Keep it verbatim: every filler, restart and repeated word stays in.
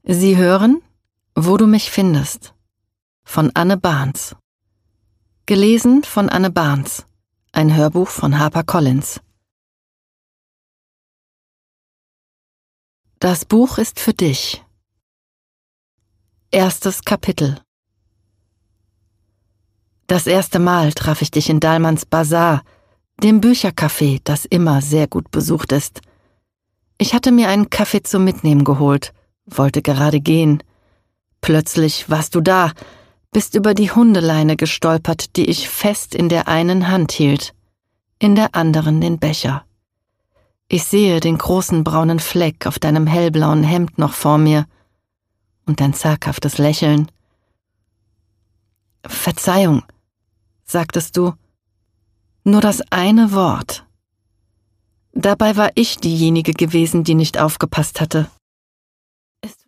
Sie hören »Wo du mich findest« von Anne Barnes. Gelesen von Anne Barnes. Ein Hörbuch von HarperCollins. Das Buch ist für dich. Erstes Kapitel. Das erste Mal traf ich dich in Dalmans Bazar, dem Büchercafé, das immer sehr gut besucht ist. Ich hatte mir einen Kaffee zum Mitnehmen geholt, wollte gerade gehen. Plötzlich warst du da, bist über die Hundeleine gestolpert, die ich fest in der einen Hand hielt, in der anderen den Becher. Ich sehe den großen braunen Fleck auf deinem hellblauen Hemd noch vor mir und dein zaghaftes Lächeln. »Verzeihung«, sagtest du, nur das eine Wort. Dabei war ich diejenige gewesen, die nicht aufgepasst hatte.